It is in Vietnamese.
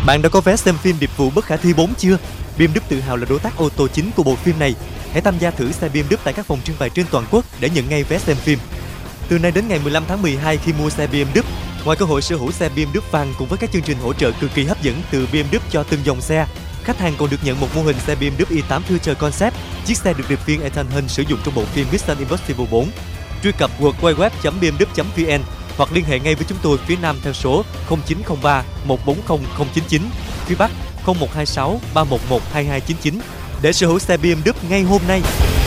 Bạn đã có vé xem phim Điệp vụ Bất khả thi 4 chưa? BMW tự hào là đối tác ô tô chính của bộ phim này. Hãy tham gia thử xe BMW tại các phòng trưng bày trên toàn quốc để nhận ngay vé xem phim. Từ nay đến ngày 15 tháng 12 khi mua xe BMW, ngoài cơ hội sở hữu xe BMW vàng cùng với các chương trình hỗ trợ cực kỳ hấp dẫn từ BMW cho từng dòng xe, khách hàng còn được nhận một mô hình xe BMW i8 Future Concept, chiếc xe được điệp viên Ethan Hunt sử dụng trong bộ phim Mission Impossible 4. Truy cập www.bmw.vn hoặc liên hệ ngay với chúng tôi phía Nam theo số 0903 140 099, phía Bắc 0126 311 2299 để sở hữu xe BMW ngay hôm nay.